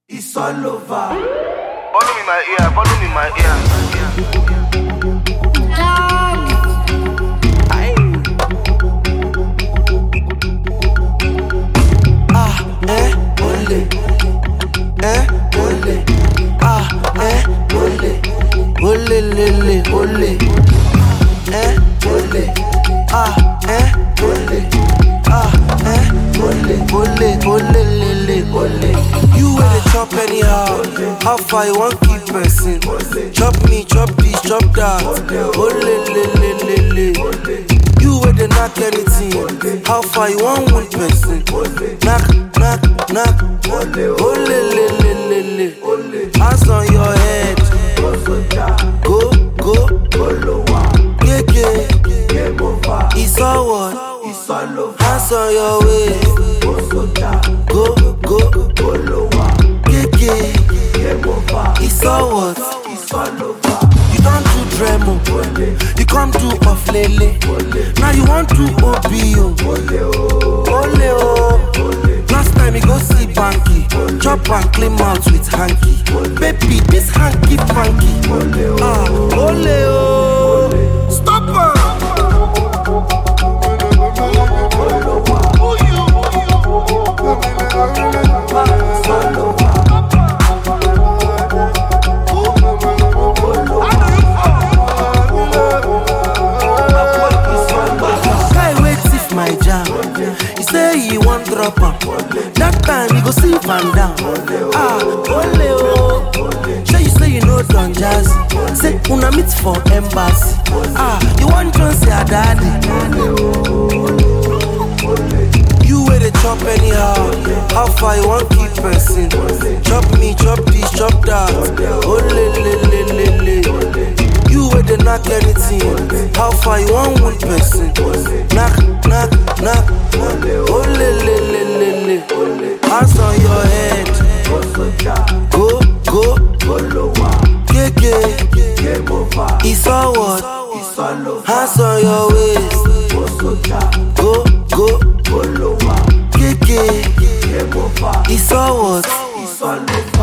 It's all over. Follow me my ear, follow me my ear. Ole. Ole. Ole. Ole, lele, ole. Ole. Ole. Ole, lele, ole. You wey dey chop anyhow. How far you wan keep person? Chop me, chop this, chop that. Ole, lele, lele. You wey dey knack anything. How far you wan wound person? Knack. Ole, lele, lele. Hands on your head. Go. Yeah. It's all what? Hands on your waist. Go. Yeah. It's all what? You don't do Dremo. You come do off lele. Now you want to OBO. Ole oh. Last time you go see Banky. Chop and clean mouth with hanky. Baby, this hanky funky. Ole oh. Stop her. My jam. He say he want drop am. That time he go see Van down. Ole oh. Sure you say you know Don Jazzy. Say una meet for embassy. You want John say a daddy. You wey dey chop anyhow. How far you wan keep person? Chop me, chop this, chop that. Ole lele. You wey dey knack anything. How far you wan wound person? Knack. Ole lele. Hands on your head. Go. Yeah. It's all what? Hands on your waist. Go. Yeah. It's all what?